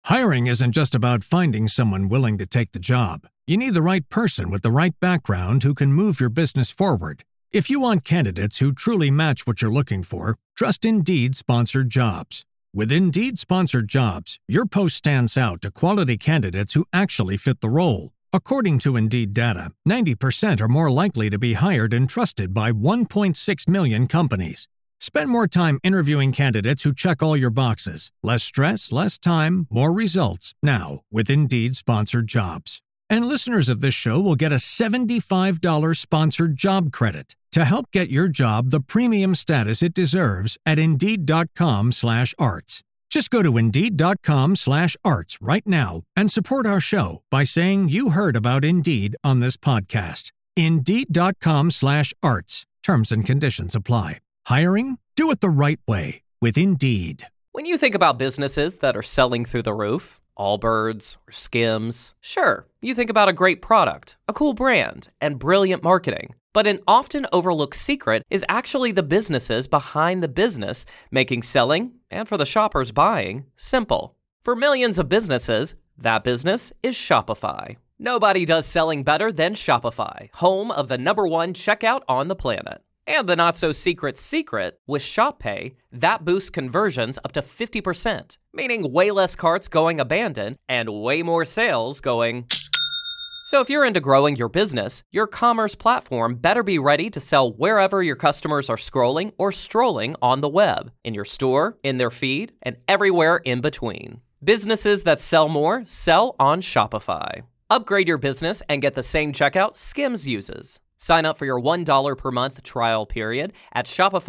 Hiring isn't just about finding someone willing to take the job. You need the right person with the right background who can move your business forward. If you want candidates who truly match what you're looking for, trust Indeed Sponsored Jobs. With Indeed Sponsored Jobs, your post stands out to quality candidates who actually fit the role. According to Indeed data, 90% are more likely to be hired and trusted by 1.6 million companies. Spend more time interviewing candidates who check all your boxes. Less stress, less time, more results. Now, with Indeed Sponsored Jobs. And listeners of this show will get a $75 sponsored job credit to help get your job the premium status it deserves at Indeed.com/arts. Just go to Indeed.com/arts right now and support our show by saying you heard about Indeed on this podcast. Indeed.com/arts. Terms and conditions apply. Hiring? Do it the right way with Indeed. When you think about businesses that are selling through the roof, Allbirds or Skims, sure, you think about a great product, a cool brand, and brilliant marketing. But an often overlooked secret is actually the businesses behind the business, making selling, and for the shoppers buying, simple. For millions of businesses, that business is Shopify. Nobody does selling better than Shopify, home of the #1 checkout on the planet. And the not-so-secret secret, with Shop Pay, that boosts conversions up to 50%, meaning way less carts going abandoned and way more sales going... So if you're into growing your business, your commerce platform better be ready to sell wherever your customers are scrolling or strolling on the web, in your store, in their feed, and everywhere in between. Businesses that sell more sell on Shopify. Upgrade your business and get the same checkout Skims uses. Sign up for your $1 per month trial period at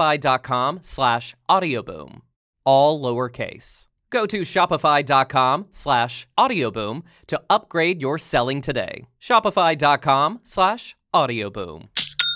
shopify.com/audioboom. All lowercase. Go to shopify.com/audioboom to upgrade your selling today. Shopify.com/audioboom.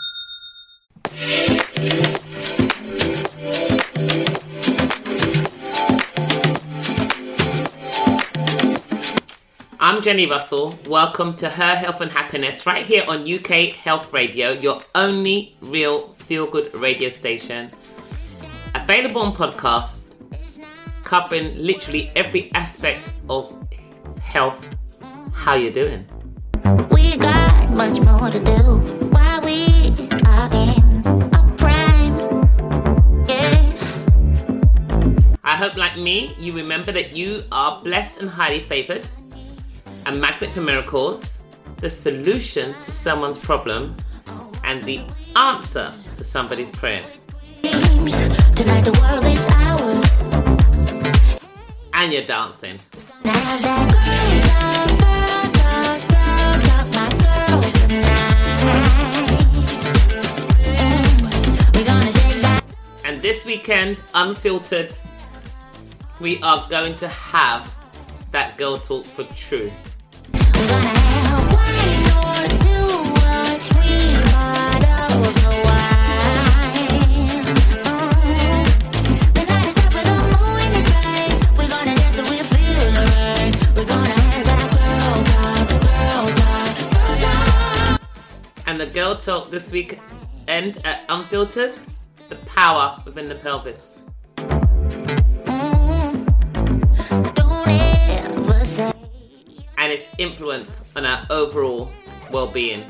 I'm Jenny Russell. Welcome to Her Health and Happiness right here on UK Health Radio, your only real feel-good radio station. Available on podcast, covering literally every aspect of health. How you doing? We got much more to do while we are in a prime. Yeah. I hope, like me, you remember that you are blessed and highly favored. A magnet for miracles, the solution to someone's problem, and the answer to somebody's prayer. Tonight the world is ours. And you're dancing. Now that girl, my girl tonight. We're gonna shake that. And this weekend, unfiltered, we are going to have that girl talk for true. We're gonna have 1 or 2 or 3 bottles of wine. The night is top of the moon is bright. We're gonna dance till we feel alright. We're gonna have that girl talk. And the girl talk this weekend at Unfiltered, the power within the pelvis. Don't ever say. And its influence on our overall well-being.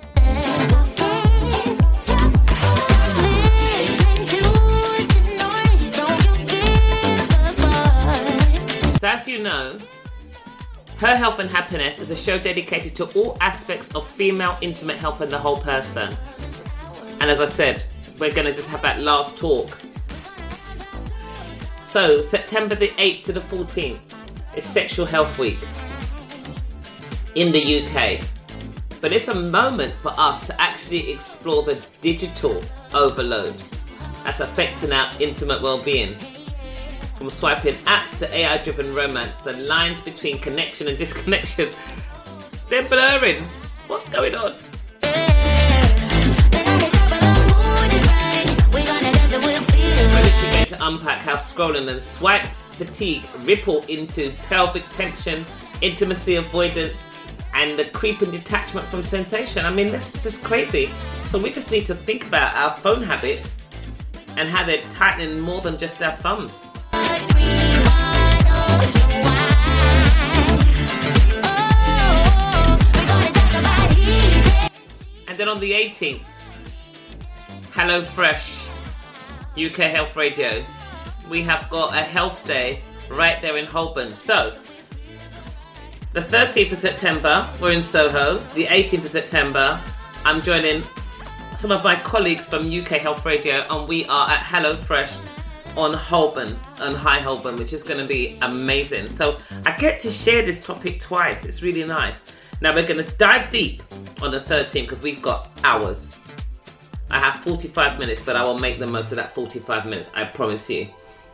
So as you know, Her Health and Happiness is a show dedicated to all aspects of female intimate health and the whole person. And as I said, we're going to just have that last talk. So September the 8th to the 14th is Sexual Health Week in the UK. But it's a moment for us to actually explore the digital overload that's affecting our intimate well-being. From swiping apps to AI-driven romance, the lines between connection and disconnection, they're blurring. What's going on? We're literally going to unpack how scrolling and swipe fatigue ripple into pelvic tension, intimacy avoidance, and the creeping detachment from sensation. I mean, that's just crazy. So we just need to think about our phone habits and how they're tightening more than just our thumbs. the 18th, Hello Fresh, UK Health Radio. We have got a health day right there in Holborn. So, the 13th of September, we're in Soho. The 18th of September, I'm joining some of my colleagues from UK Health Radio, and we are at Hello Fresh on Holborn, on High Holborn, which is going to be amazing. So I get to share this topic twice. It's really nice. Now we're going to dive deep on the 13th because we've got hours. I have 45 minutes, but I will make the most of that 45 minutes, I promise you.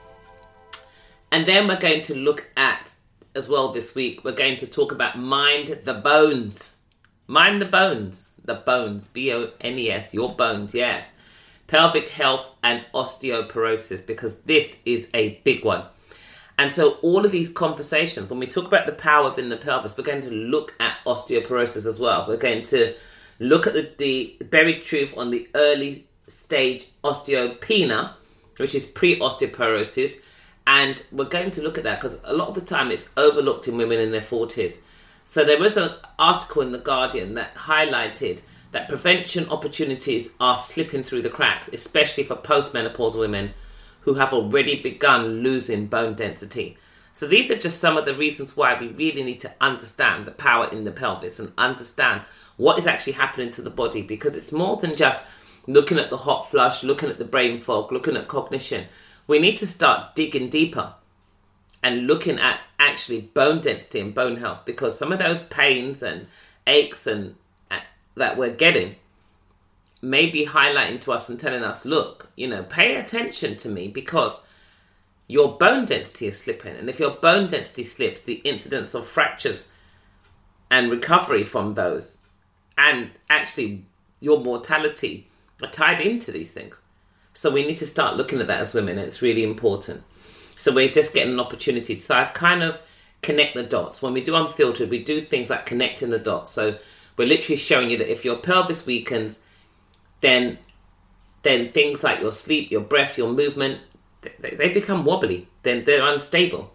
And then we're going to look at, as well this week, we're going to talk about Mind the Bones. Mind the Bones. The bones. B-O-N-E-S. Your bones, yes. Pelvic health and osteoporosis, because this is a big one. And so all of these conversations, when we talk about the power within the pelvis, we're going to look at osteoporosis as well. We're going to look at the buried truth on the early stage osteopenia, which is pre-osteoporosis. And we're going to look at that because a lot of the time it's overlooked in women in their 40s. So there was an article in The Guardian that highlighted that prevention opportunities are slipping through the cracks, especially for postmenopausal women who have already begun losing bone density. So these are just some of the reasons why we really need to understand the power in the pelvis and understand what is actually happening to the body, because it's more than just looking at the hot flush, looking at the brain fog, looking at cognition. We need to start digging deeper and looking at actually bone density and bone health, because some of those pains and aches and that we're getting may be highlighting to us and telling us, look, pay attention to me because your bone density is slipping. And if your bone density slips, the incidence of fractures and recovery from those and actually your mortality are tied into these things. So we need to start looking at that as women. It's really important. So we're just getting an opportunity. So I kind of connect the dots. When we do Unfiltered, we do things like connecting the dots. So we're literally showing you that if your pelvis weakens, then things like your sleep, your breath, your movement, they become wobbly. Then they're unstable.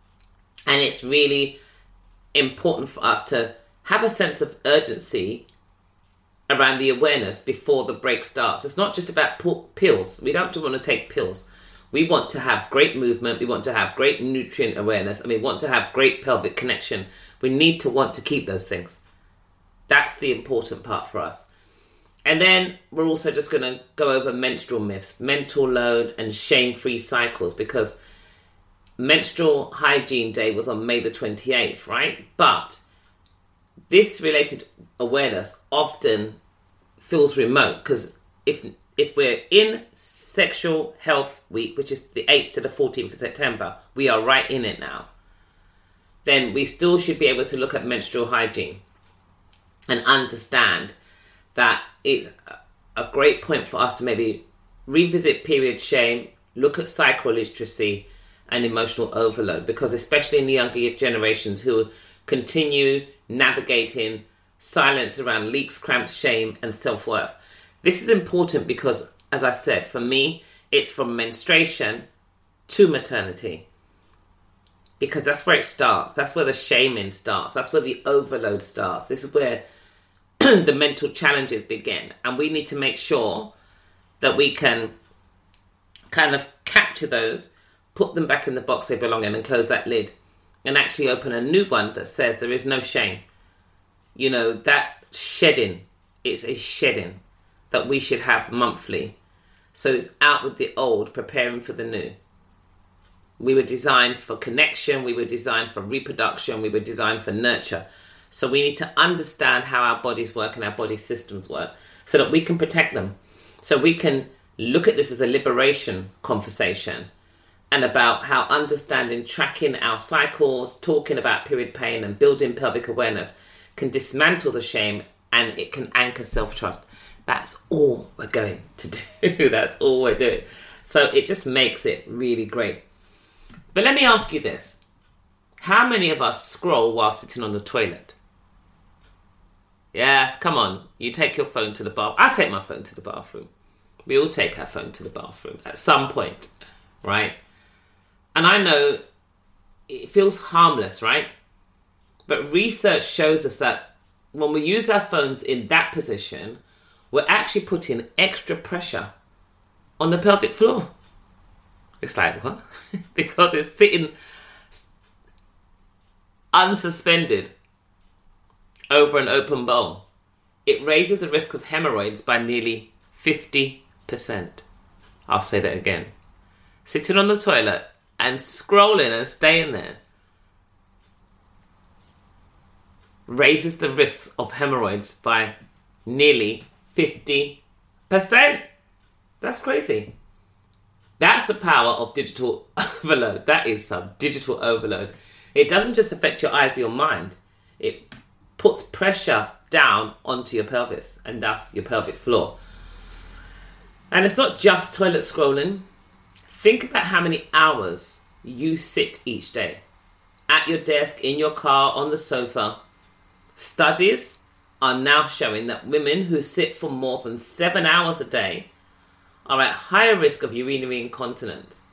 And it's really important for us to have a sense of urgency around the awareness before the break starts. It's not just about pills. We don't want to take pills. We want to have great movement. We want to have great nutrient awareness. And we want to have great pelvic connection. We need to want to keep those things. That's the important part for us. And then we're also just going to go over menstrual myths, mental load and shame-free cycles, because Menstrual Hygiene Day was on May the 28th, right? But this related awareness often feels remote, because if we're in Sexual Health Week, which is the 8th to the 14th of September, we are right in it now, then we still should be able to look at menstrual hygiene and understand that it's a great point for us to maybe revisit period shame, look at psycholiteracy and emotional overload, because especially in the younger generations who continue navigating silence around leaks, cramps, shame and self-worth. This is important because, as I said, for me, it's from menstruation to maternity. Because that's where it starts. That's where the shaming starts. That's where the overload starts. This is where the mental challenges begin. And we need to make sure that we can kind of capture those, put them back in the box they belong in and close that lid. And actually open a new one that says there is no shame. That shedding, it's a shedding that we should have monthly. So it's out with the old, preparing for the new. We were designed for connection. We were designed for reproduction. We were designed for nurture. So we need to understand how our bodies work and our body systems work so that we can protect them. So we can look at this as a liberation conversation and about how understanding, tracking our cycles, talking about period pain and building pelvic awareness can dismantle the shame and it can anchor self-trust. That's all we're going to do. That's all we're doing. So it just makes it really great. But let me ask you this. How many of us scroll while sitting on the toilet? Yes, come on. You take your phone to the bathroom. I take my phone to the bathroom. We all take our phone to the bathroom at some point, right? And I know it feels harmless, right? But research shows us that when we use our phones in that position, we're actually putting extra pressure on the pelvic floor. It's like, what? Because it's sitting unsuspended over an open bowl. It raises the risk of hemorrhoids by nearly 50%. I'll say that again. Sitting on the toilet and scrolling and staying there raises the risks of hemorrhoids by nearly 50%. That's crazy. That's the power of digital overload. That is some digital overload. It doesn't just affect your eyes or your mind. It puts pressure down onto your pelvis and thus your pelvic floor. And it's not just toilet scrolling. Think about how many hours you sit each day. At your desk, in your car, on the sofa. Studies are now showing that women who sit for more than 7 hours a day are at higher risk of urinary incontinence.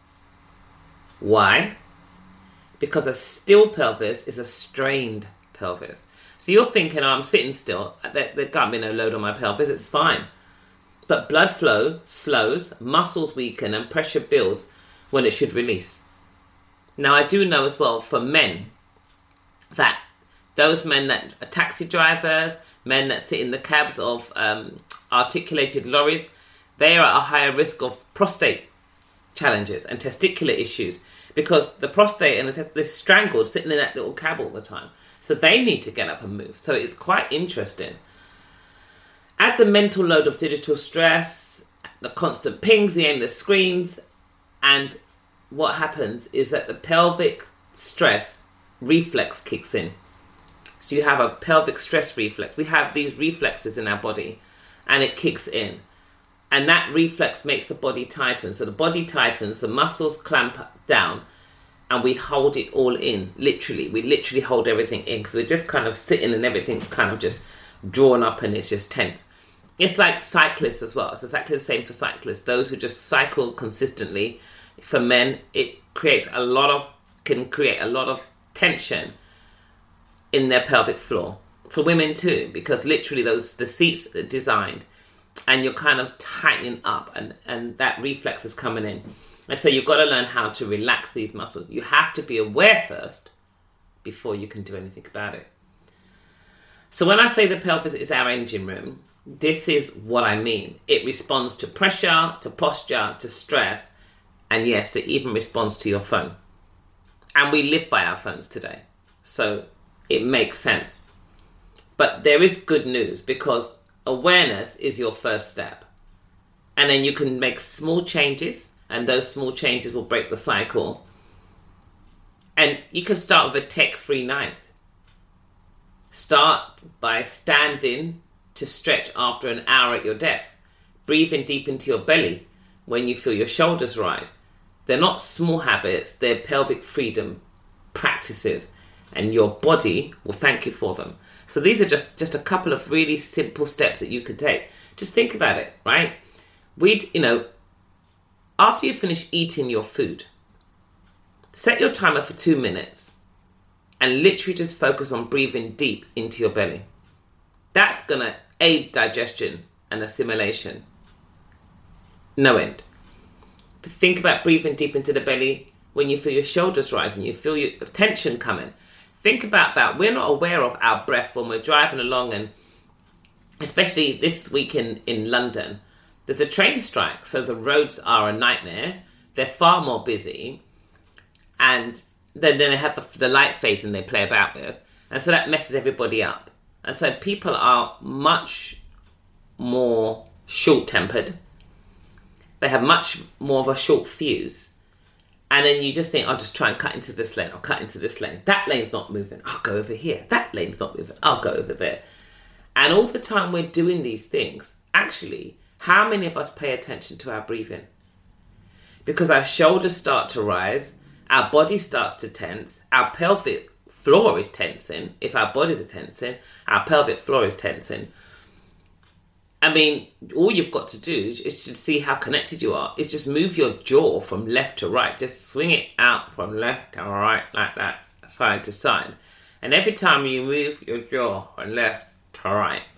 Why? Because a still pelvis is a strained pelvis. So you're thinking, oh, I'm sitting still, there can't be no load on my pelvis, it's fine. But blood flow slows, muscles weaken, and pressure builds when it should release. Now, I do know as well for men that those men that are taxi drivers, men that sit in the cabs of articulated lorries, they are at a higher risk of prostate challenges and testicular issues because the prostate and they're strangled sitting in that little cab all the time. So they need to get up and move. So it's quite interesting. Add the mental load of digital stress, the constant pings, the endless screens, and what happens is that the pelvic stress reflex kicks in. So you have a pelvic stress reflex. We have these reflexes in our body and it kicks in. And that reflex makes the body tighten. So the body tightens, the muscles clamp down, and we hold it all in. Literally, we literally hold everything in because we're just kind of sitting and everything's kind of just drawn up and it's just tense. It's like cyclists as well. It's exactly the same for cyclists. Those who just cycle consistently. For men, it can create a lot of tension in their pelvic floor. For women too, because literally the seats are designed and you're kind of tightening up and that reflex is coming in. And so you've got to learn how to relax these muscles. You have to be aware first before you can do anything about it. So when I say the pelvis is our engine room, this is what I mean. It responds to pressure, to posture, to stress, and yes, it even responds to your phone. And we live by our phones today, so it makes sense. But there is good news because awareness is your first step. And then you can make small changes, and those small changes will break the cycle. And you can start with a tech-free night. Start by standing to stretch after an hour at your desk. Breathing deep into your belly when you feel your shoulders rise. They're not small habits, they're pelvic freedom practices, and your body will thank you for them. So these are just a couple of really simple steps that you could take. Just think about it, right? After you finish eating your food, set your timer for 2 minutes and literally just focus on breathing deep into your belly. That's going to aid digestion and assimilation. No end. But think about breathing deep into the belly when you feel your shoulders rising, you feel your tension coming. Think about that. We're not aware of our breath when we're driving along, and especially this week in London, there's a train strike, so the roads are a nightmare. They're far more busy, and then they have the light phasing they play about with, and so that messes everybody up. And so people are much more short-tempered. They have much more of a short fuse. And then you just think, I'll just try and cut into this lane. I'll cut into this lane. That lane's not moving. I'll go over here. That lane's not moving. I'll go over there. And all the time we're doing these things, actually, how many of us pay attention to our breathing? Because our shoulders start to rise, our body starts to tense, our pelvic floor is tensing. If our bodies are tensing, our pelvic floor is tensing. I mean, all you've got to do is to see how connected you are. Is just move your jaw from left to right. Just swing it out from left to right like that, side to side. And every time you move your jaw from left to right,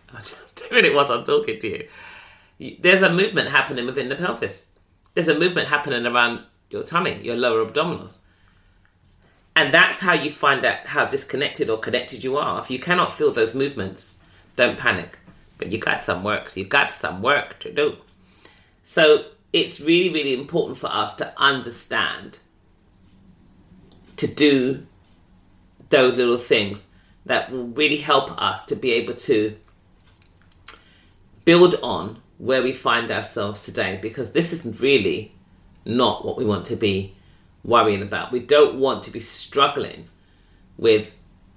I was just doing it whilst I'm talking to you. There's a movement happening within the pelvis. There's a movement happening around your tummy, your lower abdominals. And that's how you find out how disconnected or connected you are. If you cannot feel those movements, don't panic. But you got some work, so you got some work to do. So it's really, really important for us to understand, to do those little things that will really help us to be able to build on where we find ourselves today, because this is really not what we want to be worrying about. We don't want to be struggling with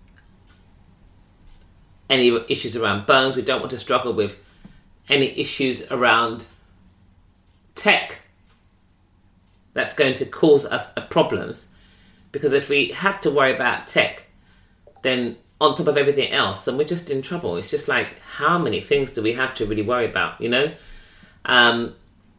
any issues around bones. We don't want to struggle with any issues around tech that's going to cause us problems. Because if we have to worry about tech, then on top of everything else, then we're just in trouble. It's just like, how many things do we have to really worry about, you know? And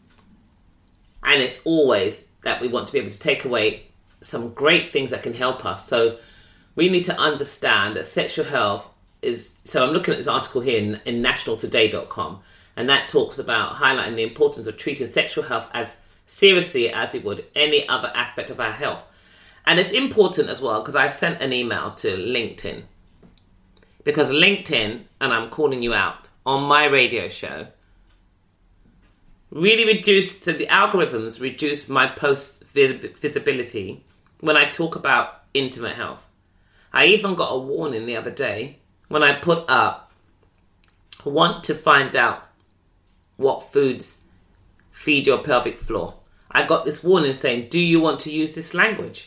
it's always that we want to be able to take away some great things that can help us. So we need to understand that sexual health is... So I'm looking at this article here in nationaltoday.com, and that talks about highlighting the importance of treating sexual health as seriously as we would any other aspect of our health. And it's important as well, because I've sent an email to LinkedIn. Because LinkedIn, and I'm calling you out, on my radio show, really reduced, so the algorithms reduce my post visibility when I talk about intimate health. I even got a warning the other day when I put up, want to find out what foods feed your pelvic floor. I got this warning saying, do you want to use this language?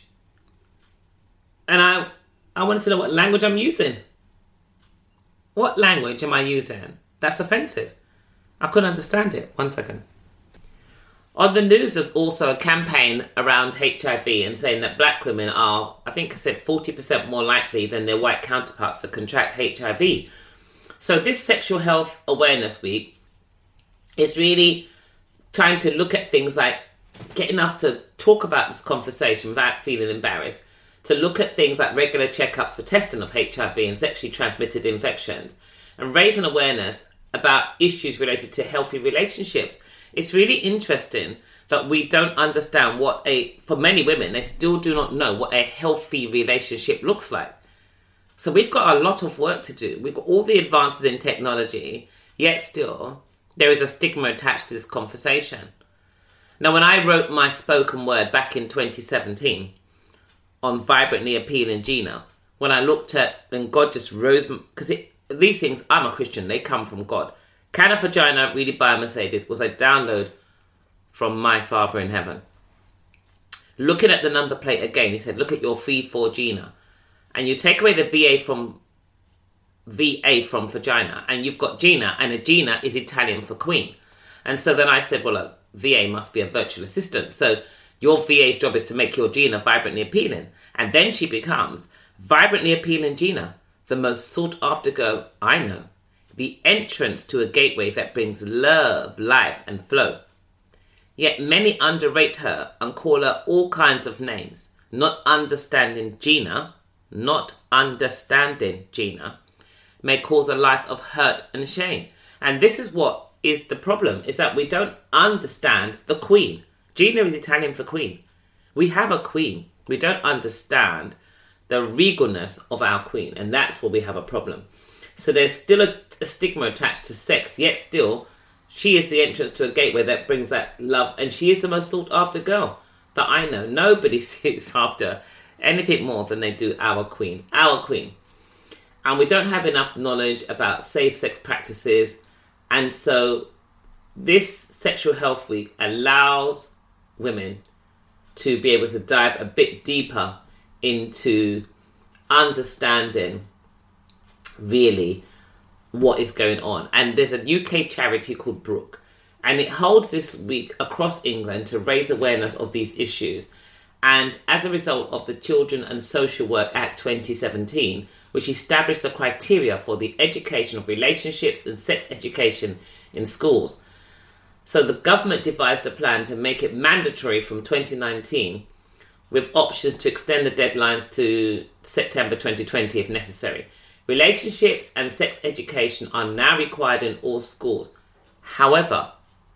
And I wanted to know what language I'm using. What language am I using? That's offensive. I couldn't understand it. 1 second. On the news, there's also a campaign around HIV and saying that black women are, I think I said 40% more likely than their white counterparts to contract HIV. So this Sexual Health Awareness Week is really trying to look at things like getting us to talk about this conversation without feeling embarrassed, to look at things like regular checkups for testing of HIV and sexually transmitted infections, and raising awareness about issues related to healthy relationships. It's really interesting that we don't understand for many women, they still do not know what a healthy relationship looks like. So we've got a lot of work to do. We've got all the advances in technology, yet still there is a stigma attached to this conversation. Now, when I wrote my spoken word back in 2017 on Vibrantly Appealing Gina, when I looked at, and God just rose, because these things, I'm a Christian, they come from God. Can a Vagina Really Buy a Mercedes was a download from my Father in heaven. Looking at the number plate again, he said, look at your fee for Gina. And you take away the VA from vagina, and you've got Gina, and a Gina is Italian for queen. And so then I said, well, a VA must be a virtual assistant. So your VA's job is to make your Gina vibrantly appealing. And then she becomes Vibrantly Appealing Gina, the most sought after girl I know. The entrance to a gateway that brings love, life, and flow. Yet many underrate her and call her all kinds of names. Not understanding Gina may cause a life of hurt and shame. And this is what is the problem, is that we don't understand the queen. Gina is Italian for queen. We have a queen. We don't understand the regalness of our queen, and that's where we have a problem. So there's still a stigma attached to sex, yet still, she is the entrance to a gateway that brings that love, and she is the most sought after girl that I know. Nobody seeks after anything more than they do our queen. Our queen. And we don't have enough knowledge about safe sex practices, and so this Sexual Health Week allows women to be able to dive a bit deeper into understanding really what is going on. And there's a UK charity called Brook, and it holds this week across England to raise awareness of these issues. And as a result of the Children and Social Work Act 2017, which established the criteria for the education of relationships and sex education in schools. So the government devised a plan to make it mandatory from 2019, with options to extend the deadlines to September 2020 if necessary. Relationships and sex education are now required in all schools. However,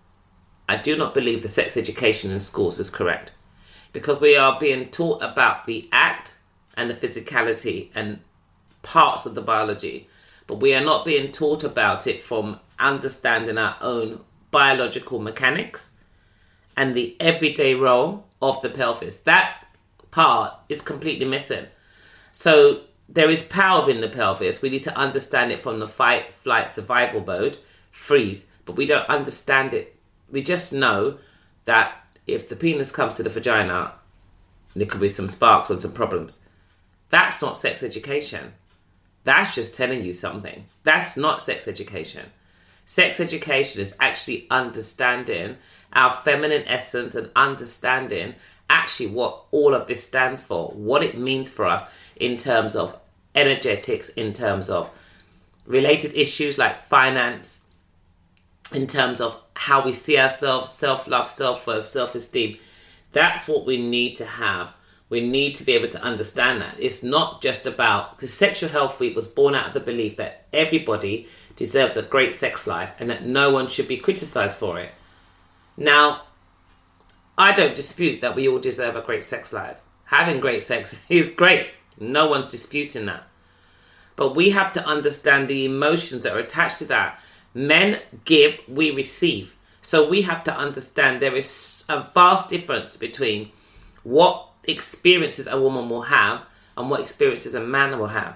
I do not believe the sex education in schools is correct, because we are being taught about the act and the physicality and parts of the biology, but we are not being taught about it from understanding our own biological mechanics and the everyday role of the pelvis. That part is completely missing. So there is power within the pelvis. We need to understand it from the fight, flight, survival mode, freeze, but we don't understand it. We just know that if the penis comes to the vagina, there could be some sparks and some problems. That's not sex education. That's just telling you something. That's not sex education. Sex education is actually understanding our feminine essence and understanding actually what all of this stands for, what it means for us in terms of energetics, in terms of related issues like finance, in terms of how we see ourselves, self-love, self-worth, self-esteem. That's what we need to have. We need to be able to understand that. It's not just about, because Sexual Health Week was born out of the belief that everybody deserves a great sex life and that no one should be criticised for it. Now, I don't dispute that we all deserve a great sex life. Having great sex is great. No one's disputing that. But we have to understand the emotions that are attached to that. Men give, we receive. So we have to understand there is a vast difference between what experiences a woman will have and what experiences a man will have.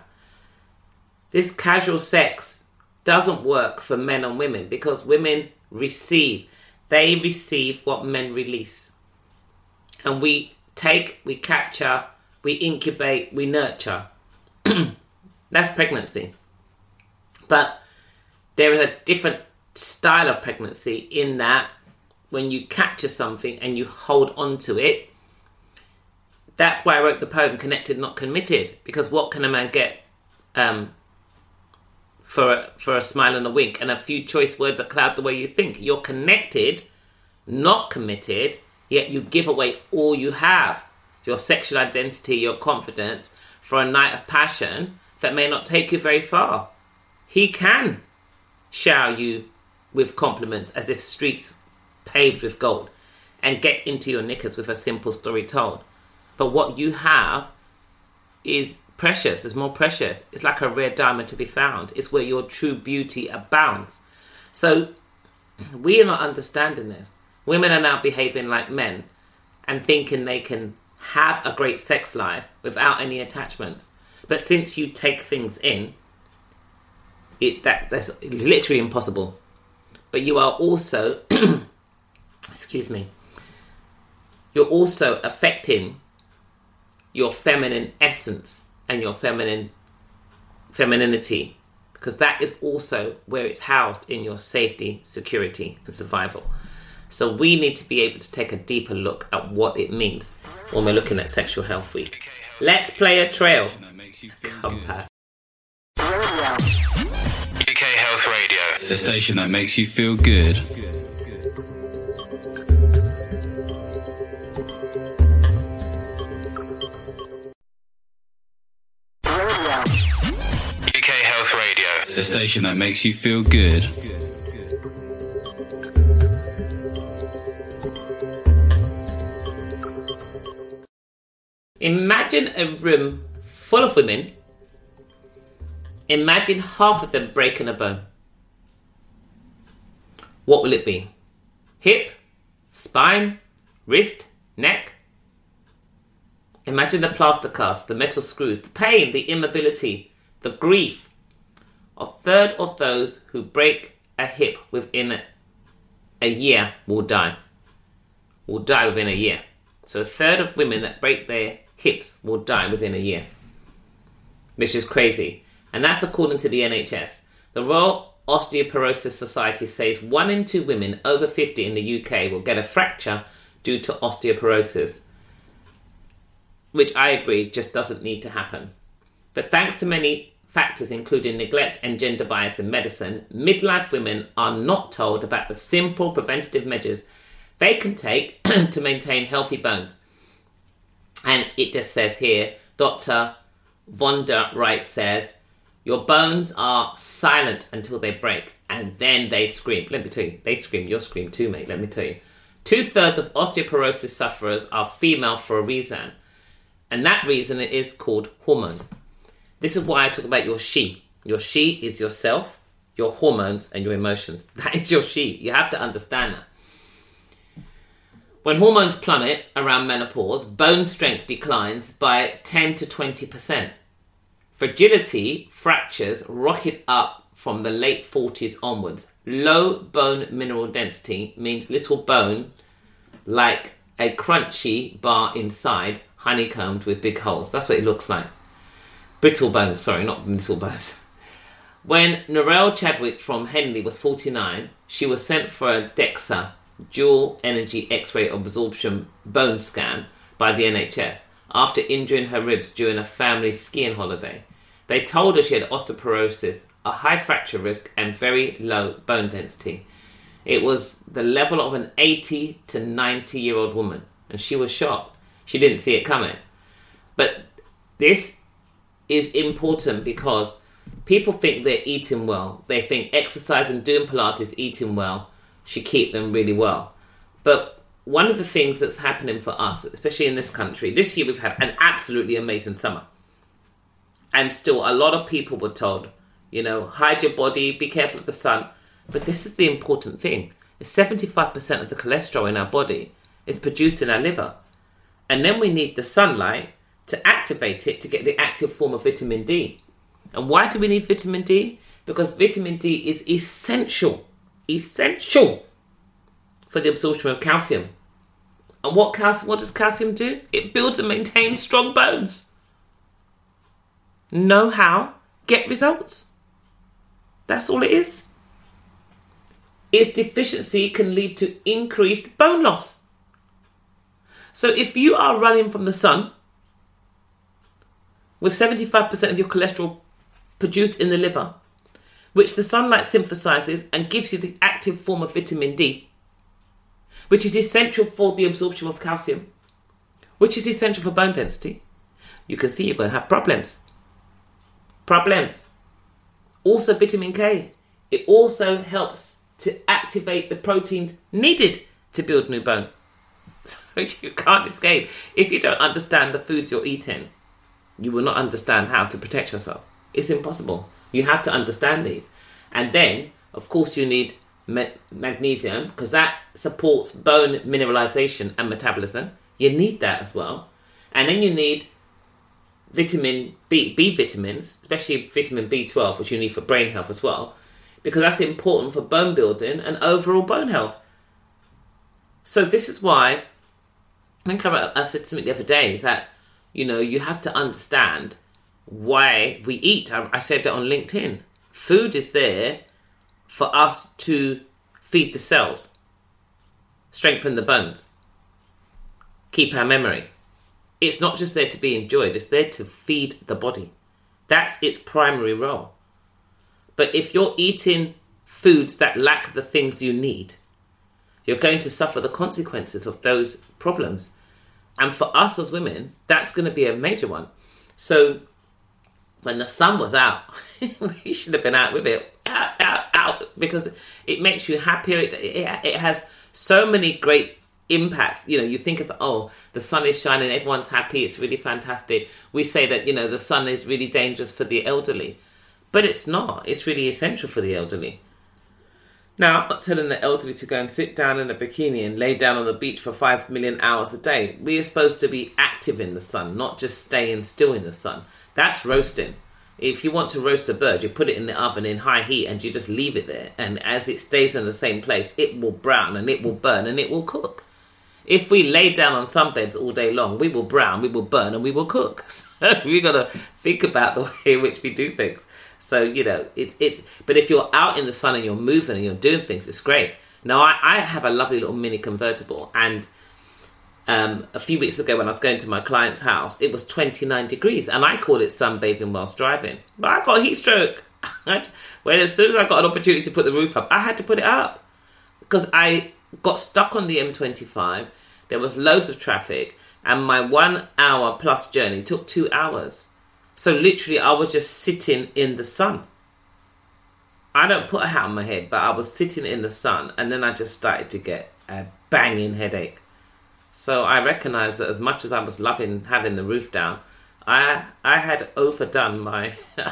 This casual sex doesn't work for men and women because women receive. They receive what men release. And we take, we capture, we incubate, we nurture. That's pregnancy. But there is a different style of pregnancy in that when you capture something and you hold on to it. That's why I wrote the poem Connected Not Committed, because what can a man get for a smile and a wink and a few choice words that cloud the way you think? You're connected, not committed, yet you give away all you have, your sexual identity, your confidence, for a night of passion that may not take you very far. He can shower you with compliments as if streets paved with gold and get into your knickers with a simple story told. But what you have is precious. It's more precious. It's like a rare diamond to be found. It's where your true beauty abounds. So we are not understanding this. Women are now behaving like men and thinking they can have a great sex life without any attachments. But since you take things in, that's literally impossible. But you are also, excuse me, you're also affecting your feminine essence and your femininity, because that is also where it's housed in your safety, security, and survival. So we need to be able to take a deeper look at what it means when we're looking at Sexual Health Week. Let's play a trail. Come back. UK Health Radio, the station that makes you feel good. UK Health Radio, the station that makes you feel good. Imagine a room full of women. Imagine half of them breaking a bone. What will it be? Hip, spine, wrist, neck? Imagine the plaster cast, the metal screws, the pain, the immobility, the grief. A third of those who break a hip within a year will die. Will die within a year. So a third of women that break their hips will die within a year. Which is crazy. And that's according to the NHS. The Royal Osteoporosis Society says 1 in 2 women over 50 in the UK will get a fracture due to osteoporosis. Which I agree just doesn't need to happen. But thanks to many factors including neglect and gender bias in medicine, midlife women are not told about the simple preventative measures they can take to maintain healthy bones. And it just says here, Dr. Vonda Wright says, Your bones are silent until they break, and then they scream. Let me tell you, they scream. You'll scream too, mate. Let me tell you. 2/3 of osteoporosis sufferers are female for a reason, and that reason is called hormones. This is why I talk about your she. Your she is yourself, your hormones, and your emotions. That is your she. You have to understand that. When hormones plummet around menopause, bone strength declines by 10 to 20%. Fragility fractures rocket up from the late 40s onwards. Low bone mineral density means little bone, like a crunchy bar inside, honeycombed with big holes. That's what it looks like. Brittle bones, sorry, not little bones. When Narelle Chadwick from Henley was 49, she was sent for a DEXA, dual energy X-ray absorption bone scan, by the NHS after injuring her ribs during a family skiing holiday. They told her she had osteoporosis, a high fracture risk, and very low bone density. It was the level of an 80 to 90-year-old woman, and she was shocked. She didn't see it coming. But this is important because people think they're eating well. They think exercise and doing Pilates, eating well, should keep them really well. But one of the things that's happening for us, especially in this country, this year we've had an absolutely amazing summer. And still a lot of people were told, hide your body, be careful of the sun. But this is the important thing. 75% of the cholesterol in our body is produced in our liver. And then we need the sunlight to activate it to get the active form of vitamin D. And why do we need vitamin D? Because vitamin D is essential for the absorption of calcium. And what does calcium do? It builds and maintains strong bones. Know how, get results. That's all it is. Its deficiency can lead to increased bone loss. So if you are running from the sun with 75% of your cholesterol produced in the liver, which the sunlight synthesizes and gives you the active form of vitamin D, which is essential for the absorption of calcium, which is essential for bone density, you can see you're going to have problems. Also vitamin K. It also helps to activate the proteins needed to build new bone. So you can't escape. If you don't understand the foods you're eating, you will not understand how to protect yourself. It's impossible. You have to understand these. And then, of course, you need magnesium because that supports bone mineralization and metabolism. You need that as well. And then you need vitamin B vitamins, especially vitamin B12, which you need for brain health as well, because that's important for bone building and overall bone health. So this is why, I think I said something the other day, is that, you have to understand why we eat. I said that on LinkedIn. Food is there for us to feed the cells, strengthen the bones, keep our memory. It's not just there to be enjoyed, it's there to feed the body. That's its primary role. But if you're eating foods that lack the things you need, you're going to suffer the consequences of those problems. And for us as women, that's going to be a major one. So when the sun was out, we should have been out with it. Out, because it makes you happier. It has so many great impacts. You think of, the sun is shining, everyone's happy, it's really fantastic. We say that, the sun is really dangerous for the elderly. But it's not. It's really essential for the elderly. Now, I'm not telling the elderly to go and sit down in a bikini and lay down on the beach for 5 million hours a day. We are supposed to be active in the sun, not just staying still in the sun. That's roasting. If you want to roast a bird, you put it in the oven in high heat and you just leave it there. And as it stays in the same place, it will brown and it will burn and it will cook. If we lay down on sunbeds all day long, we will brown, we will burn and we will cook. So we got to think about the way in which we do things. So, but if you're out in the sun and you're moving and you're doing things, it's great. Now, I have a lovely little mini convertible, and a few weeks ago when I was going to my client's house, it was 29 degrees, and I call it sunbathing whilst driving. But I got a heat stroke. When as soon as I got an opportunity to put the roof up, I had to put it up because I got stuck on the M25. There was loads of traffic, and my 1 hour plus journey took 2 hours. So literally, I was just sitting in the sun. I don't put a hat on my head, but I was sitting in the sun, and then I just started to get a banging headache. So I recognised that as much as I was loving having the roof down, I had overdone my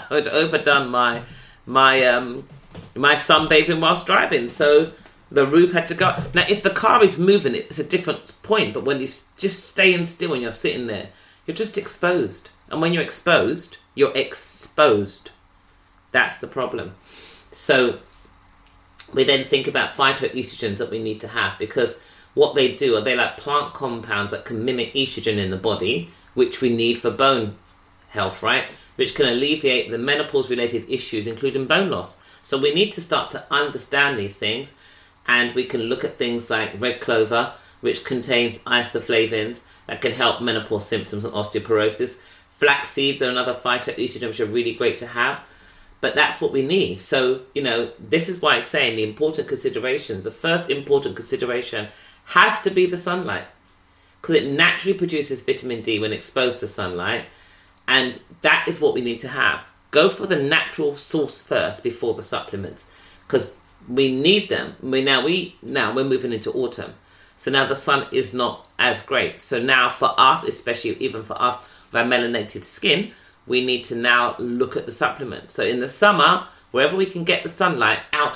my sunbathing whilst driving. So the roof had to go. Now, if the car is moving, it's a different point. But when you're just staying still and you're sitting there, you're just exposed. And when you're exposed, you're exposed. That's the problem. So we then think about phytoestrogens that we need to have, because what they do are they like plant compounds that can mimic estrogen in the body, which we need for bone health, right? Which can alleviate the menopause-related issues, including bone loss. So we need to start to understand these things, and we can look at things like red clover, which contains isoflavones that can help menopause symptoms and osteoporosis. Flax seeds are another phytoestrogen, which are really great to have. But that's what we need. So, this is why it's saying the important considerations. The first important consideration has to be the sunlight, because it naturally produces vitamin D when exposed to sunlight. And that is what we need to have. Go for the natural source first before the supplements, because we need them. Now we're moving into autumn. So now the sun is not as great. So now for us, especially even for us with our melanated skin, we need to now look at the supplements. So in the summer, wherever we can get the sunlight, out.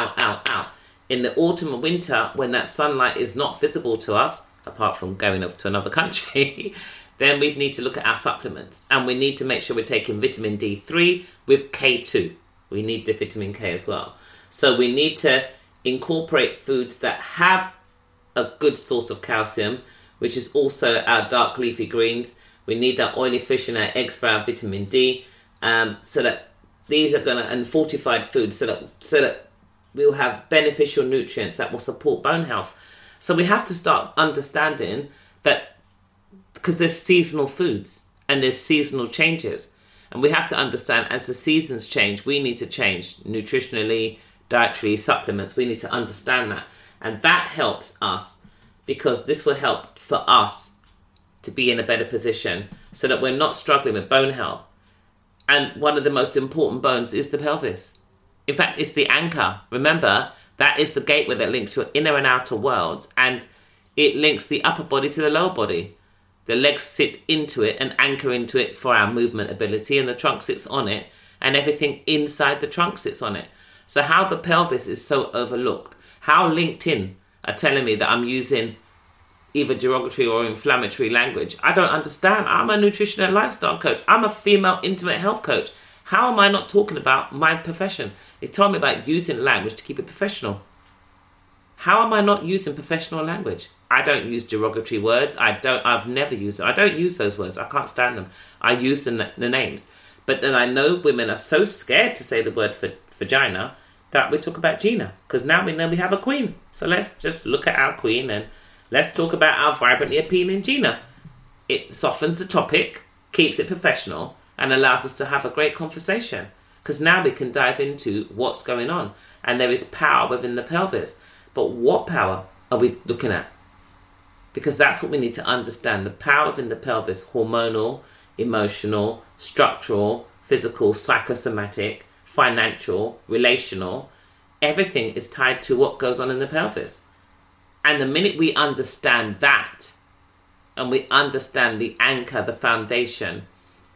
In the autumn and winter, when that sunlight is not visible to us, apart from going off to another country, then we need to look at our supplements. And we need to make sure we're taking vitamin D3 with K2. We need the vitamin K as well. So we need to incorporate foods that have a good source of calcium, which is also our dark leafy greens. We need our oily fish and our eggs for our vitamin D, so that these are and fortified foods, so that we'll have beneficial nutrients that will support bone health. So we have to start understanding that, because there's seasonal foods and there's seasonal changes, and we have to understand as the seasons change, we need to change nutritionally, dietary, supplements. We need to understand that, and that helps us, because this will help for us to be in a better position so that we're not struggling with bone health. And one of the most important bones is the pelvis. In fact, it's the anchor. Remember, that is the gateway that links your inner and outer worlds, and it links the upper body to the lower body. The legs sit into it and anchor into it for our movement ability, and the trunk sits on it, and everything inside the trunk sits on it. So how the pelvis is so overlooked, how LinkedIn are telling me that I'm using either derogatory or inflammatory language. I don't understand. I'm a nutrition and lifestyle coach. I'm a female intimate health coach. How am I not talking about my profession? They told me about using language to keep it professional. How am I not using professional language? I don't use derogatory words. I've never used it. I don't use those words. I can't stand them. I use the names. But then I know women are so scared to say the word for vagina that we talk about Gina, because now we know we have a queen. So let's just look at our queen and let's talk about our vibrantly appealing Gina. It softens the topic, keeps it professional, and allows us to have a great conversation. Because now we can dive into what's going on. And there is power within the pelvis. But what power are we looking at? Because that's what we need to understand. The power within the pelvis: hormonal, emotional, structural, physical, psychosomatic, financial, relational. Everything is tied to what goes on in the pelvis. And the minute we understand that, and we understand the anchor, the foundation,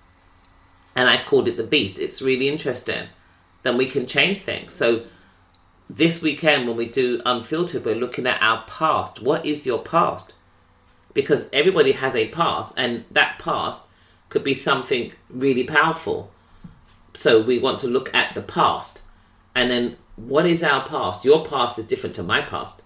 and I've called it the beast, it's really interesting, then we can change things. So this weekend when we do Unfiltered, we're looking at our past. What is your past? Because everybody has a past, and that past could be something really powerful. So we want to look at the past. And then what is our past? Your past is different to my past.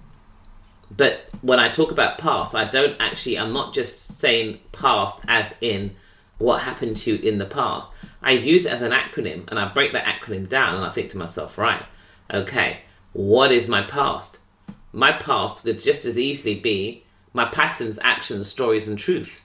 But when I talk about past, I'm not just saying past as in what happened to you in the past. I use it as an acronym, and I break that acronym down, and I think to myself, right, okay, what is my past? My past could just as easily be my patterns, actions, stories, and truth.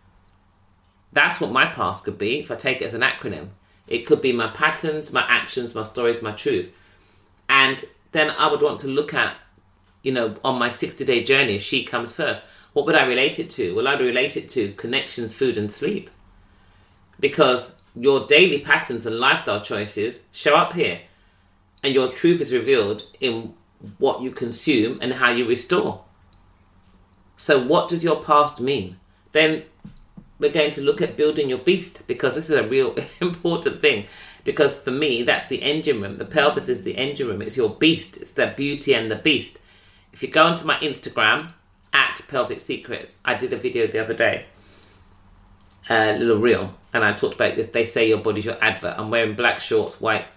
That's what my past could be if I take it as an acronym. It could be my patterns, my actions, my stories, my truth. And then I would want to look at, on my 60-day journey, if she comes first, what would I relate it to? Well, I'd relate it to connections, food, and sleep. Because your daily patterns and lifestyle choices show up here. And your truth is revealed in what you consume and how you restore. So what does your past mean? Then we're going to look at building your beast, because this is a real important thing. Because for me, that's the engine room. The pelvis is the engine room. It's your beast. It's the beauty and the beast. If you go onto my Instagram, at Pelvic Secrets, I did a video the other day, a little reel, and I talked about this. They say your body's your advert. I'm wearing black shorts, white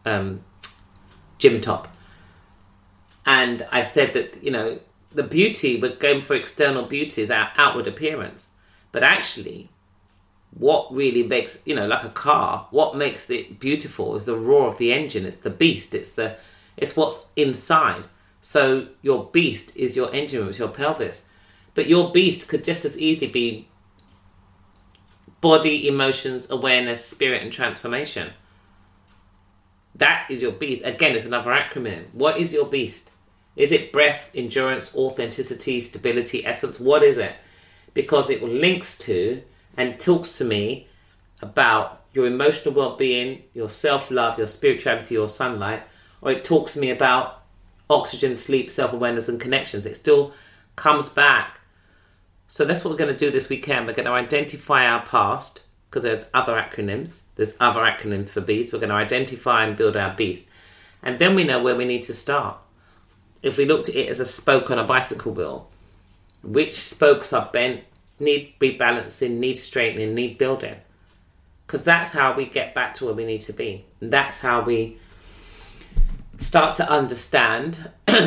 gym top. And I said that, you know, the beauty, we're going for external beauty, is our outward appearance. But actually, what really makes, you know, like a car, what makes it beautiful is the roar of the engine. It's the beast. It's what's inside. So your beast is your engine room, it's your pelvis. But your beast could just as easily be body, emotions, awareness, spirit, and transformation. That is your beast. Again, it's another acronym. What is your beast? Is it breath, endurance, authenticity, stability, essence? What is it? Because it links to and talks to me about your emotional well-being, your self-love, your spirituality, your sunlight, or it talks to me about oxygen, sleep, self-awareness, and connections. It still comes back. So that's what we're going to do this weekend. We're going to identify our past, because there's other acronyms. There's other acronyms for beast. We're going to identify and build our beast. And then we know where we need to start. If we looked at it as a spoke on a bicycle wheel, which spokes are bent, need rebalancing, need straightening, need building? Because that's how we get back to where we need to be. And that's how we start to understand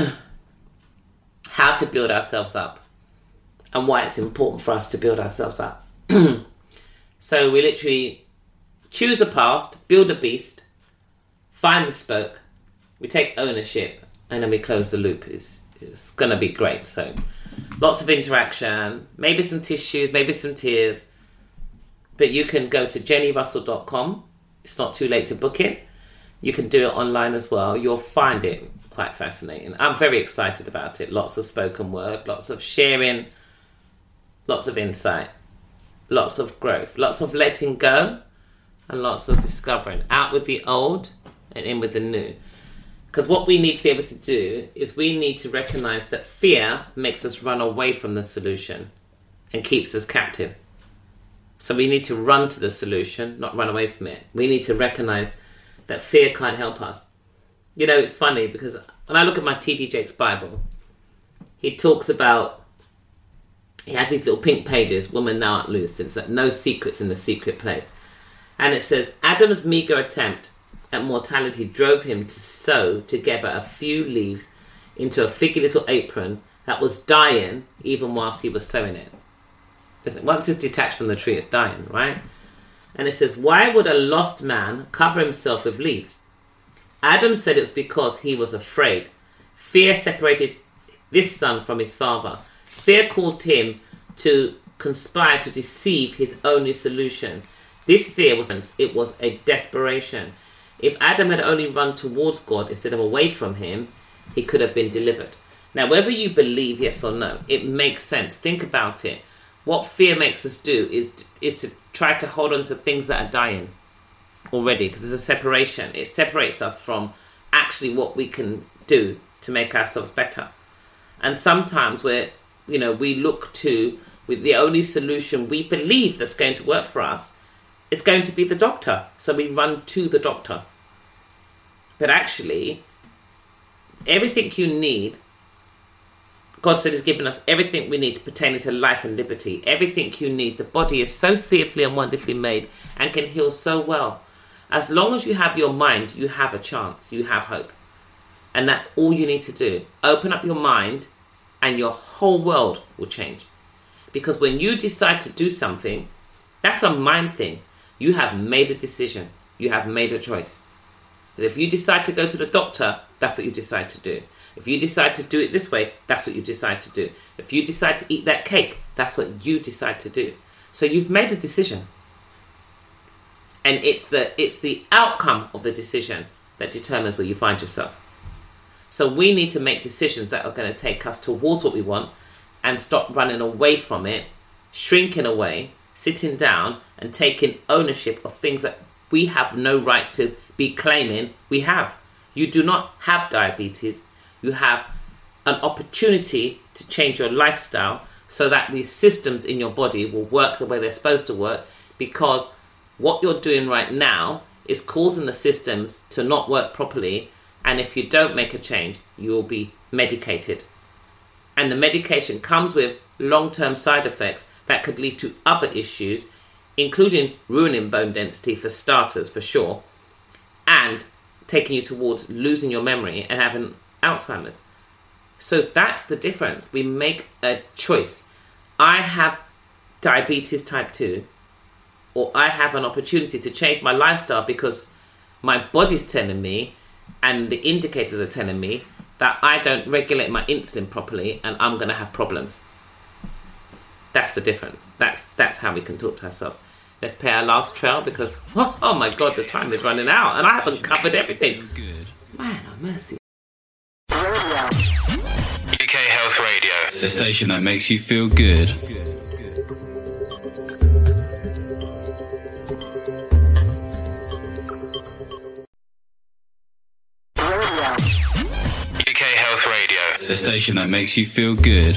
how to build ourselves up and why it's important for us to build ourselves up. So we literally choose a past, build a beast, find the spoke, we take ownership, and then we close the loop. It's going to be great. So lots of interaction, maybe some tissues, maybe some tears. But you can go to jennyrussell.com. It's not too late to book it. You can do it online as well. You'll find it quite fascinating. I'm very excited about it. Lots of spoken word, lots of sharing, lots of insight, lots of growth, lots of letting go, and lots of discovering. Out with the old and in with the new. Because what we need to be able to do is we need to recognize that fear makes us run away from the solution and keeps us captive. So we need to run to the solution, not run away from it. We need to recognize that fear can't help us. You know, it's funny because when I look at my T.D. Jakes Bible, he talks about, he has these little pink pages, woman thou art loosed. It's like no secrets in the secret place. And it says, Adam's meager attempt at mortality drove him to sew together a few leaves into a figgy little apron that was dying even whilst he was sewing it. Once it's detached from the tree, it's dying, right? And it says, why would a lost man cover himself with leaves? Adam said it was because he was afraid. Fear separated this son from his father. Fear caused him to conspire to deceive his only solution. This fear was a desperation. If Adam had only run towards God instead of away from him, he could have been delivered. Now, whether you believe yes or no, it makes sense. Think about it. What fear makes us do is to try to hold on to things that are dying already, because there's a separation. It separates us from actually what we can do to make ourselves better. And sometimes we look to, with the only solution we believe that's going to work for us, it's going to be the doctor. So we run to the doctor. But actually, everything you need, God said He's given us everything we need pertaining to life and liberty. Everything you need. The body is so fearfully and wonderfully made and can heal so well. As long as you have your mind, you have a chance. You have hope. And that's all you need to do. Open up your mind and your whole world will change. Because when you decide to do something, that's a mind thing. You have made a decision. You have made a choice. And if you decide to go to the doctor, that's what you decide to do. If you decide to do it this way, that's what you decide to do. If you decide to eat that cake, that's what you decide to do. So you've made a decision. And it's the outcome of the decision that determines where you find yourself. So we need to make decisions that are going to take us towards what we want and stop running away from it, shrinking away, sitting down and taking ownership of things that we have no right to be claiming we have. You do not have diabetes. You have an opportunity to change your lifestyle so that these systems in your body will work the way they're supposed to work, because what you're doing right now is causing the systems to not work properly, and if you don't make a change, you will be medicated. And the medication comes with long-term side effects that could lead to other issues, including ruining bone density for starters, for sure, and taking you towards losing your memory and having Alzheimer's. So that's the difference. We make a choice. I have diabetes type 2, or I have an opportunity to change my lifestyle because my body's telling me, and the indicators are telling me, that I don't regulate my insulin properly and I'm going to have problems. That's the difference. That's how we can talk to ourselves. Let's pay our last trail because, oh my God, the time is running out and I haven't covered everything. Man, oh mercy. UK Health Radio, the station that makes you feel good. UK Health Radio, the station that makes you feel good.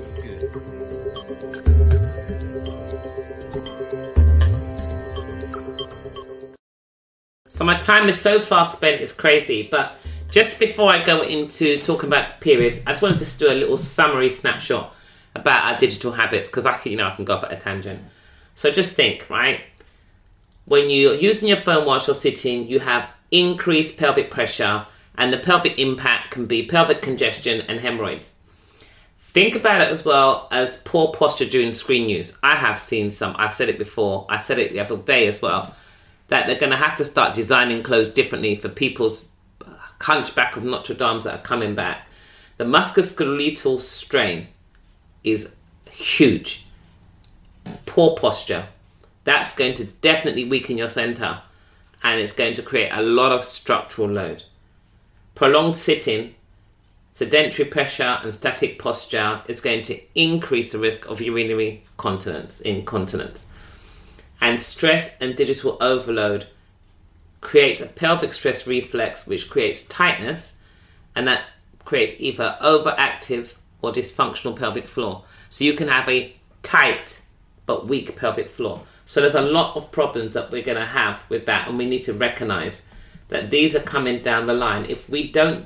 So my time is so far spent, it's crazy. But just before I go into talking about periods, I just wanted to do a little summary snapshot about our digital habits, because I can go off at a tangent. So just think, right? When you're using your phone whilst you're sitting, you have increased pelvic pressure, and the pelvic impact can be pelvic congestion and hemorrhoids. Think about it as well as poor posture during screen use. I have seen some, I've said it before, I said it the other day as well, that they're going to have to start designing clothes differently for people's hunchback of Notre Dames that are coming back. The musculoskeletal strain is huge. Poor posture. That's going to definitely weaken your center, and it's going to create a lot of structural load. Prolonged sitting, sedentary pressure and static posture is going to increase the risk of urinary incontinence. And stress and digital overload creates a pelvic stress reflex, which creates tightness, and that creates either overactive or dysfunctional pelvic floor. So you can have a tight but weak pelvic floor. So there's a lot of problems that we're going to have with that, and we need to recognize that these are coming down the line. If we don't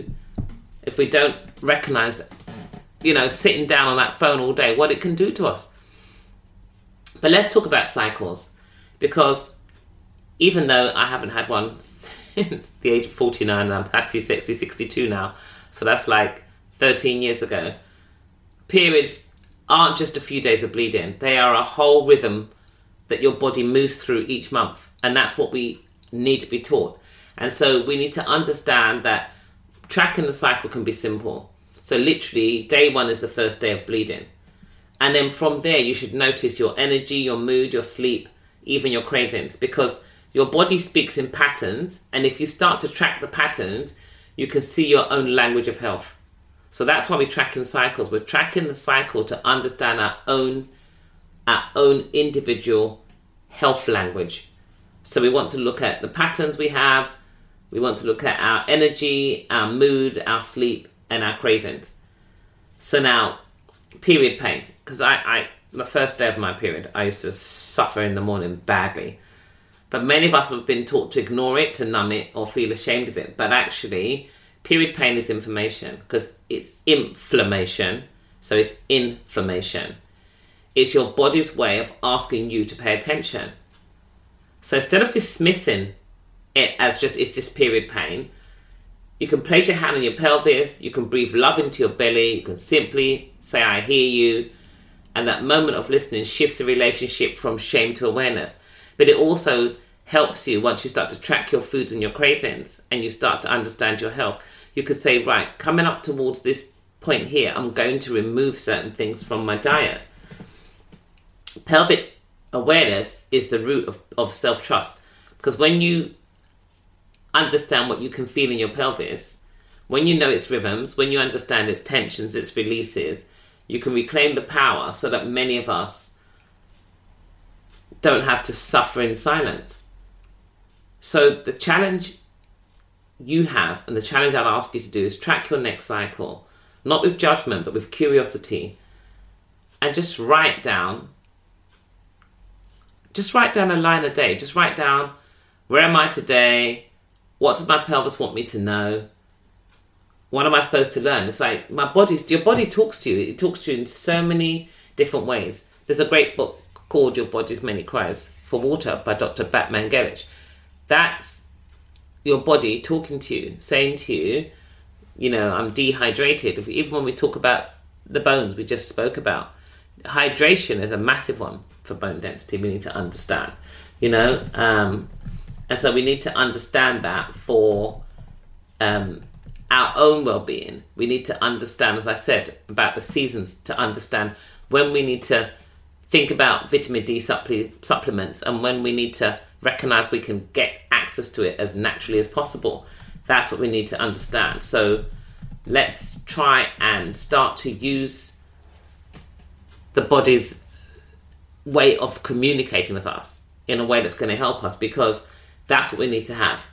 recognize, sitting down on that phone all day, what it can do to us. But let's talk about cycles, because even though I haven't had one since the age of 49, and I'm past 62 now, so that's like 13 years ago, periods aren't just a few days of bleeding. They are a whole rhythm that your body moves through each month, and that's what we need to be taught. And so we need to understand that tracking the cycle can be simple. So literally, day 1 is the first day of bleeding. And then from there, you should notice your energy, your mood, your sleep, even your cravings, because your body speaks in patterns. And if you start to track the patterns, you can see your own language of health. So that's why we're tracking cycles. We're tracking the cycle to understand our own individual health language. So we want to look at the patterns we have. We want to look at our energy, our mood, our sleep, and our cravings. So now, period pain. Because the first day of my period, I used to suffer in the morning badly. But many of us have been taught to ignore it, to numb it, or feel ashamed of it. But actually, period pain is information, because it's inflammation. So it's information. It's your body's way of asking you to pay attention. So instead of dismissing it as it's just period pain, you can place your hand on your pelvis, you can breathe love into your belly, you can simply say, I hear you. And that moment of listening shifts the relationship from shame to awareness. But it also helps you once you start to track your foods and your cravings and you start to understand your health. You could say, right, coming up towards this point here, I'm going to remove certain things from my diet. Pelvic awareness is the root of self-trust, because when you understand what you can feel in your pelvis, when you know its rhythms, when you understand its tensions, its releases, you can reclaim the power, so that many of us don't have to suffer in silence. So the challenge you have, and the challenge I'd ask you to do, is track your next cycle, not with judgment, but with curiosity, and just write down a line a day. Just write down, where am I today? What does my pelvis want me to know? What am I supposed to learn? It's like your body talks to you. It talks to you in so many different ways. There's a great book called Your Body's Many Cries for Water by Dr. Batman Gelich. That's your body talking to you, saying to you, I'm dehydrated. Even when we talk about the bones we just spoke about, hydration is a massive one for bone density. We need to understand, and so we need to understand that for our own well-being. We need to understand, as I said, about the seasons, to understand when we need to think about vitamin D supplements and when we need to recognize we can get access to it as naturally as possible. That's what we need to understand. So let's try and start to use the body's way of communicating with us in a way that's going to help us, because that's what we need to have.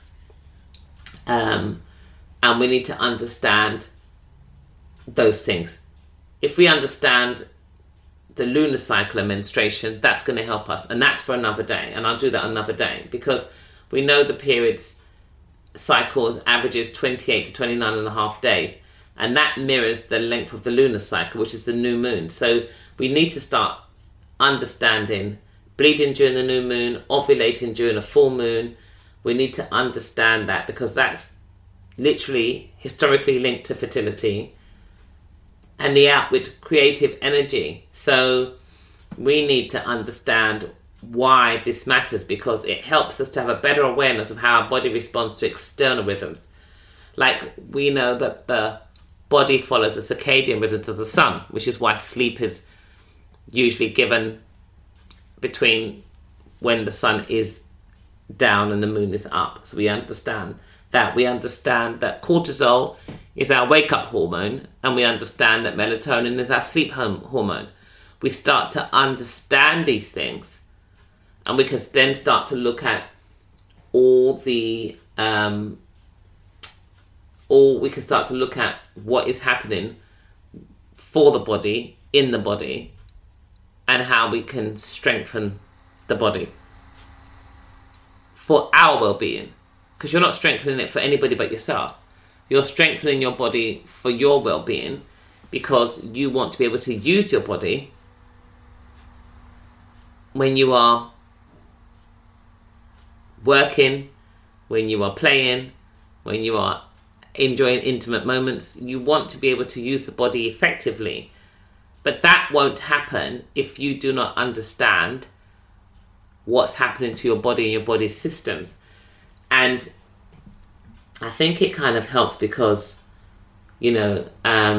And we need to understand those things. If we understand the lunar cycle and menstruation, that's going to help us. And that's for another day. And I'll do that another day, because we know the periods cycles averages 28 to 29 and a half days. And that mirrors the length of the lunar cycle, which is the new moon. So we need to start understanding bleeding during the new moon, ovulating during a full moon. We need to understand that, because that's literally historically linked to fertility and the outward creative energy. So we need to understand why this matters, because it helps us to have a better awareness of how our body responds to external rhythms. Like, we know that the body follows a circadian rhythm to the sun, which is why sleep is usually given between when the sun is down and the moon is up. So we understand that. We understand that cortisol is our wake-up hormone, and we understand that melatonin is our sleep hormone. We start to understand these things, and we can then start to look at we can start to look at what is happening for the body, in the body, and how we can strengthen the body for our well-being. Because you're not strengthening it for anybody but yourself. You're strengthening your body for your well-being, because you want to be able to use your body when you are working, when you are playing, when you are enjoying intimate moments. You want to be able to use the body effectively. But that won't happen if you do not understand what's happening to your body and your body's systems. And I think it kind of helps because, a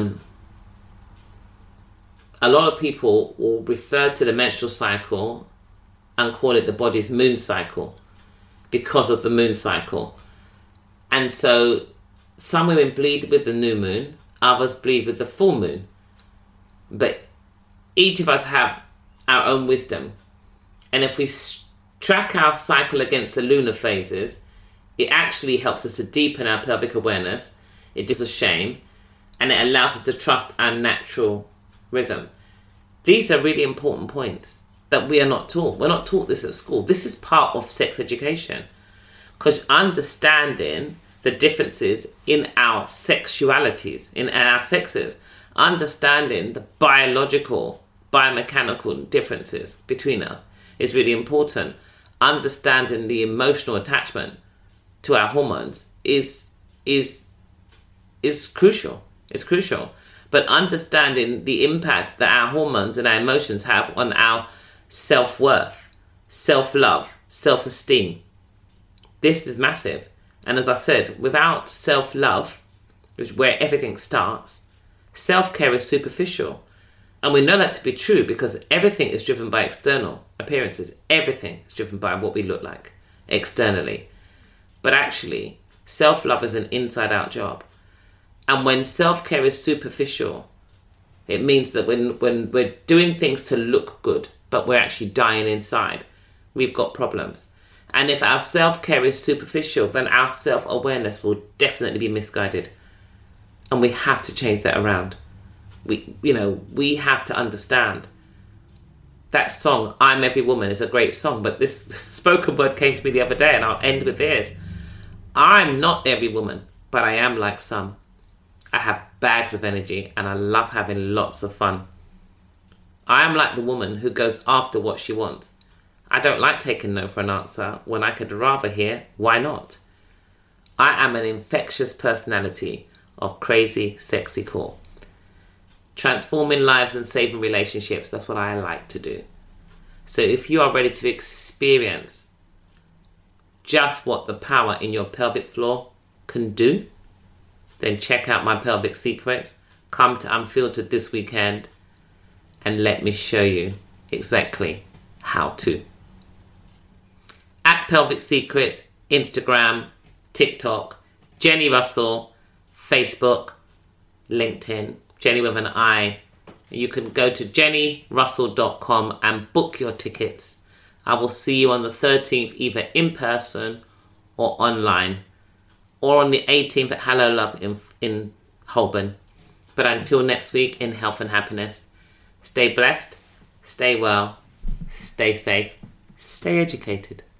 lot of people will refer to the menstrual cycle and call it the body's moon cycle because of the moon cycle. And so some women bleed with the new moon, others bleed with the full moon. But each of us have our own wisdom. And if we track our cycle against the lunar phases, it actually helps us to deepen our pelvic awareness. It gives us shame, and it allows us to trust our natural rhythm. These are really important points that we are not taught. We're not taught this at school. This is part of sex education, because understanding the differences in our sexualities, in our sexes, understanding the biological, biomechanical differences between us is really important. Understanding the emotional attachment to our hormones is crucial. It's crucial. But understanding the impact that our hormones and our emotions have on our self-worth, self-love, self-esteem, this is massive. And as I said, without self-love, which is where everything starts, self-care is superficial. And we know that to be true because everything is driven by external appearances. Everything is driven by what we look like externally. But actually, self-love is an inside-out job. And when self-care is superficial, it means that when we're doing things to look good, but we're actually dying inside, we've got problems. And if our self-care is superficial, then our self-awareness will definitely be misguided. And we have to change that around. We have to understand. That song, I'm Every Woman, is a great song, but this spoken word came to me the other day, and I'll end with this. I'm not every woman, but I am like some. I have bags of energy, and I love having lots of fun. I am like the woman who goes after what she wants. I don't like taking no for an answer when I could rather hear, why not? I am an infectious personality of crazy, sexy cool. Transforming lives and saving relationships, that's what I like to do. So if you are ready to experience just what the power in your pelvic floor can do, then check out my pelvic secrets. Come to Unfiltered this weekend and let me show you exactly how to. At Pelvic Secrets, Instagram, TikTok, Jenny Russell, Facebook, LinkedIn, Jenny with an I. You can go to jennyrussell.com and book your tickets. I will see you on the 13th, either in person or online, or on the 18th at Hello Love in Holborn. But until next week, in health and happiness, stay blessed, stay well, stay safe, stay educated.